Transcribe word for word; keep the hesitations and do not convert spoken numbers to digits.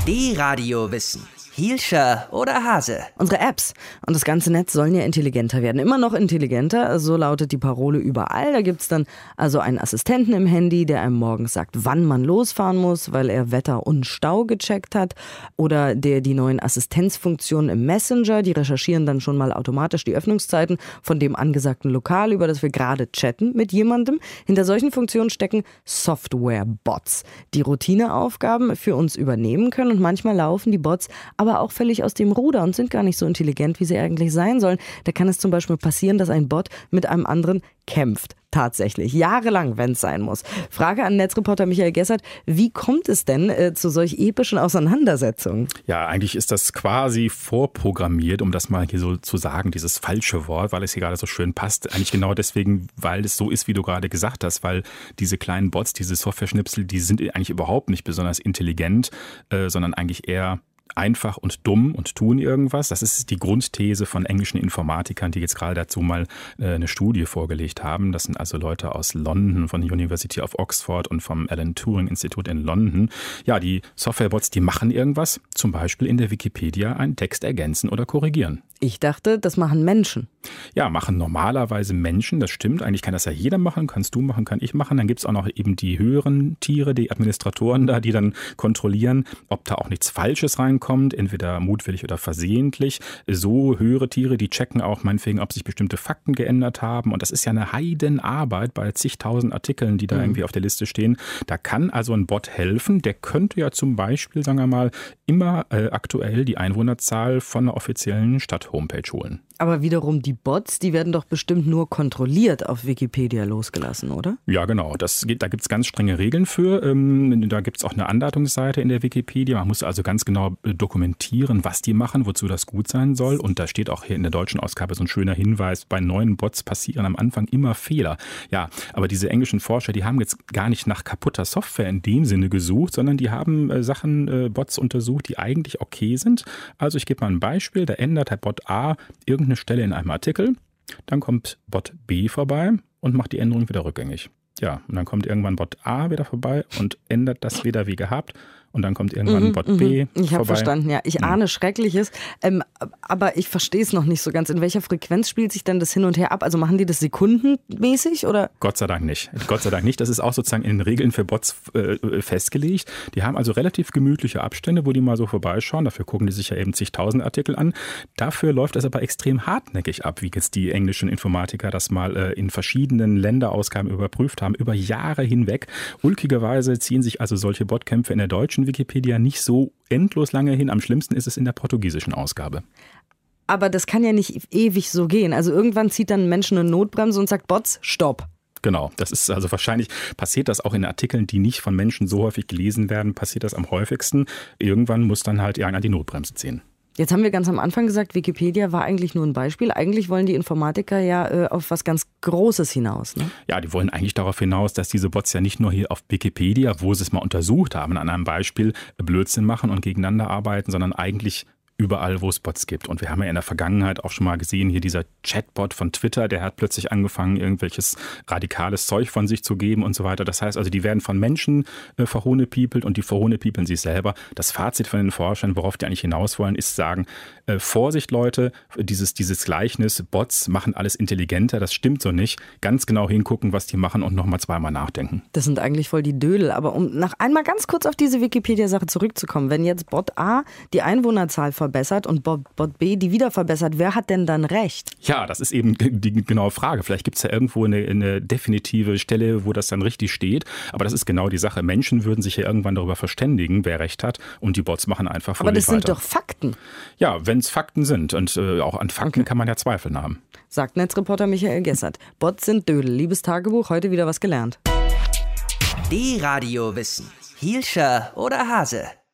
D-Radio Wissen. Hielscher oder Hase? Unsere Apps und das ganze Netz sollen ja intelligenter werden. Immer noch intelligenter, so lautet die Parole überall. Da gibt es dann also einen Assistenten im Handy, der einem morgens sagt, wann man losfahren muss, weil er Wetter und Stau gecheckt hat. Oder der die neuen Assistenzfunktionen im Messenger, die recherchieren dann schon mal automatisch die Öffnungszeiten von dem angesagten Lokal, über das wir gerade chatten mit jemandem. Hinter solchen Funktionen stecken Software-Bots, die Routineaufgaben für uns übernehmen können. Und manchmal laufen die Bots aber auch völlig aus dem Ruder und sind gar nicht so intelligent, wie sie eigentlich sein sollen. Da kann es zum Beispiel passieren, dass ein Bot mit einem anderen kämpft. Tatsächlich. Jahrelang, wenn es sein muss. Frage an Netzreporter Michael Gessert, wie kommt es denn äh, zu solch epischen Auseinandersetzungen? Ja, eigentlich ist das quasi vorprogrammiert, um das mal hier so zu sagen, dieses falsche Wort, weil es hier gerade so schön passt. Eigentlich genau deswegen, weil es so ist, wie du gerade gesagt hast, weil diese kleinen Bots, diese Software-Schnipsel, die sind eigentlich überhaupt nicht besonders intelligent, äh, sondern eigentlich eher einfach und dumm und tun irgendwas. Das ist die Grundthese von englischen Informatikern, die jetzt gerade dazu mal äh, eine Studie vorgelegt haben. Das sind also Leute aus London, von der University of Oxford und vom Alan Turing Institute in London. Ja, die Softwarebots, die machen irgendwas, zum Beispiel in der Wikipedia einen Text ergänzen oder korrigieren. Ich dachte, das machen Menschen. Ja, machen normalerweise Menschen, das stimmt. Eigentlich kann das ja jeder machen, kannst du machen, kann ich machen. Dann gibt es auch noch eben die höheren Tiere, die Administratoren da, die dann kontrollieren, ob da auch nichts Falsches reinkommt, entweder mutwillig oder versehentlich. So höhere Tiere, die checken auch meinetwegen, ob sich bestimmte Fakten geändert haben. Und das ist ja eine Heidenarbeit bei zigtausend Artikeln, die da mhm. irgendwie auf der Liste stehen. Da kann also ein Bot helfen. Der könnte ja zum Beispiel, sagen wir mal, immer äh, aktuell die Einwohnerzahl von einer offiziellen Stadt-Homepage holen. Aber wiederum die Bots, die werden doch bestimmt nur kontrolliert auf Wikipedia losgelassen, oder? Ja, genau. Das geht, da gibt es ganz strenge Regeln für. Ähm, da gibt es auch eine Anleitungsseite in der Wikipedia. Man muss also ganz genau dokumentieren, was die machen, wozu das gut sein soll. Und da steht auch hier in der deutschen Ausgabe so ein schöner Hinweis, bei neuen Bots passieren am Anfang immer Fehler. Ja, aber diese englischen Forscher, die haben jetzt gar nicht nach kaputter Software in dem Sinne gesucht, sondern die haben äh, Sachen, äh, Bots untersucht, die eigentlich okay sind. Also ich gebe mal ein Beispiel. Da ändert der Bot A irgendeine Stelle in einem Artikel, dann kommt Bot B vorbei und macht die Änderung wieder rückgängig. Ja, und dann kommt irgendwann Bot A wieder vorbei und ändert das wieder wie gehabt. Und dann kommt irgendwann mhm, Bot B mhm. Ich habe verstanden, ja. Ich ahne mhm. Schreckliches, ähm, aber ich verstehe es noch nicht so ganz. In welcher Frequenz spielt sich dann das hin und her ab? Also machen die das sekundenmäßig, oder? Gott sei Dank nicht. Gott sei Dank nicht. Das ist auch sozusagen in den Regeln für Bots äh, festgelegt. Die haben also relativ gemütliche Abstände, wo die mal so vorbeischauen. Dafür gucken die sich ja eben zigtausend Artikel an. Dafür läuft das aber extrem hartnäckig ab, wie jetzt die englischen Informatiker das mal äh, in verschiedenen Länderausgaben überprüft haben, über Jahre hinweg. Ulkigerweise ziehen sich also solche Botkämpfe in der deutschen Wikipedia nicht so endlos lange hin. Am schlimmsten ist es in der portugiesischen Ausgabe. Aber das kann ja nicht ewig so gehen. Also irgendwann zieht dann ein Mensch eine Notbremse und sagt, Bots, stopp. Genau, das ist also wahrscheinlich, passiert das auch in Artikeln, die nicht von Menschen so häufig gelesen werden, passiert das am häufigsten. Irgendwann muss dann halt irgendwann die Notbremse ziehen. Jetzt haben wir ganz am Anfang gesagt, Wikipedia war eigentlich nur ein Beispiel. Eigentlich wollen die Informatiker ja äh, auf was ganz Großes hinaus, ne? Ja, die wollen eigentlich darauf hinaus, dass diese Bots ja nicht nur hier auf Wikipedia, wo sie es mal untersucht haben, an einem Beispiel Blödsinn machen und gegeneinander arbeiten, sondern eigentlich überall, wo es Bots gibt. Und wir haben ja in der Vergangenheit auch schon mal gesehen, hier dieser Chatbot von Twitter, der hat plötzlich angefangen, irgendwelches radikales Zeug von sich zu geben und so weiter. Das heißt also, die werden von Menschen äh, verhohnepiepelt und die verhohnepiepeln sich selber. Das Fazit von den Forschern, worauf die eigentlich hinaus wollen, ist sagen, äh, Vorsicht Leute, dieses, dieses Gleichnis, Bots machen alles intelligenter, das stimmt so nicht. Ganz genau hingucken, was die machen und nochmal zweimal nachdenken. Das sind eigentlich voll die Dödel. Aber um noch einmal ganz kurz auf diese Wikipedia-Sache zurückzukommen, wenn jetzt Bot A die Einwohnerzahl verbessert und Bot B die wieder verbessert, wer hat denn dann recht? Ja, das ist eben die genaue Frage. Vielleicht gibt es ja irgendwo eine, eine definitive Stelle, wo das dann richtig steht. Aber das ist genau die Sache. Menschen würden sich ja irgendwann darüber verständigen, wer recht hat. Und die Bots machen einfach fröhlich weiter. Aber das sind doch Fakten. Ja, wenn es Fakten sind. Und äh, auch an Fakten okay. kann man ja Zweifeln haben. Sagt Netzreporter Michael Gessert. Bots sind Dödel. Liebes Tagebuch, heute wieder was gelernt. D-Radio Wissen. Hielscher oder Hase?